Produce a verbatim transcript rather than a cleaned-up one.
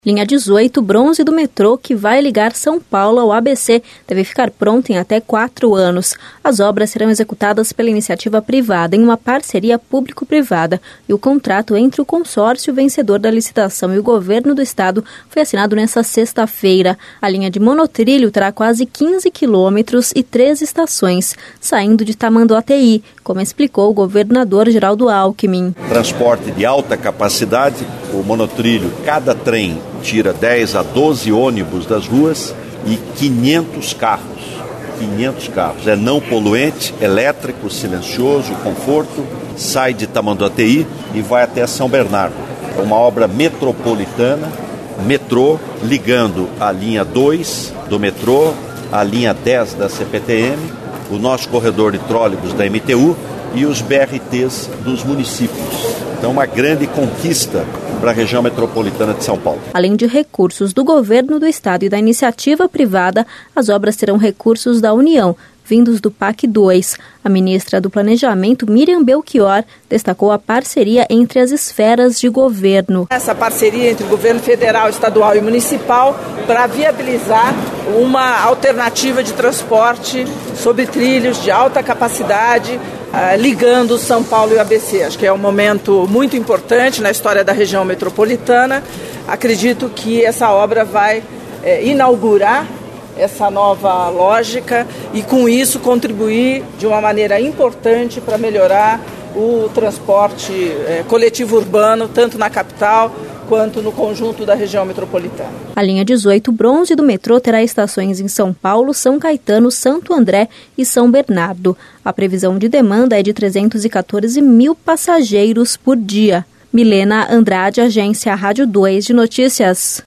Linha dezoito, bronze do metrô, que vai ligar São Paulo ao A B C, deve ficar pronta em até quatro anos. As obras serão executadas pela iniciativa privada em uma parceria público-privada e o contrato entre o consórcio vencedor da licitação e o governo do estado foi assinado nesta sexta-feira. A linha de monotrilho terá quase quinze quilômetros e três estações, saindo de Tamanduateí, como explicou o governador Geraldo Alckmin. Transporte de alta capacidade, o monotrilho, cada trem tira dez a doze ônibus das ruas e quinhentos carros. quinhentos carros. É não poluente, elétrico, silencioso, conforto, sai de Tamanduateí e vai até São Bernardo. É uma obra metropolitana, metrô, ligando a linha dois do metrô, a linha dez da C P T M, o nosso corredor de trólebus da M T U e os B R Ts dos municípios. Então, uma grande conquista para a região metropolitana de São Paulo. Além de recursos do governo do estado e da iniciativa privada, as obras terão recursos da União, vindos do P A C dois. A ministra do Planejamento, Miriam Belchior, destacou a parceria entre as esferas de governo. Essa parceria entre o governo federal, estadual e municipal para viabilizar uma alternativa de transporte sobre trilhos de alta capacidade, Uh, ligando São Paulo e o A B C. Acho que é um momento muito importante na história da região metropolitana. Acredito que essa obra vai eh, inaugurar essa nova lógica e, com isso, contribuir de uma maneira importante para melhorar o transporte eh, coletivo urbano, tanto na capital quanto no conjunto da região metropolitana. A linha dezoito, bronze do metrô, terá estações em São Paulo, São Caetano, Santo André e São Bernardo. A previsão de demanda é de trezentos e quatorze mil passageiros por dia. Milena Andrade, Agência Rádio dois de Notícias.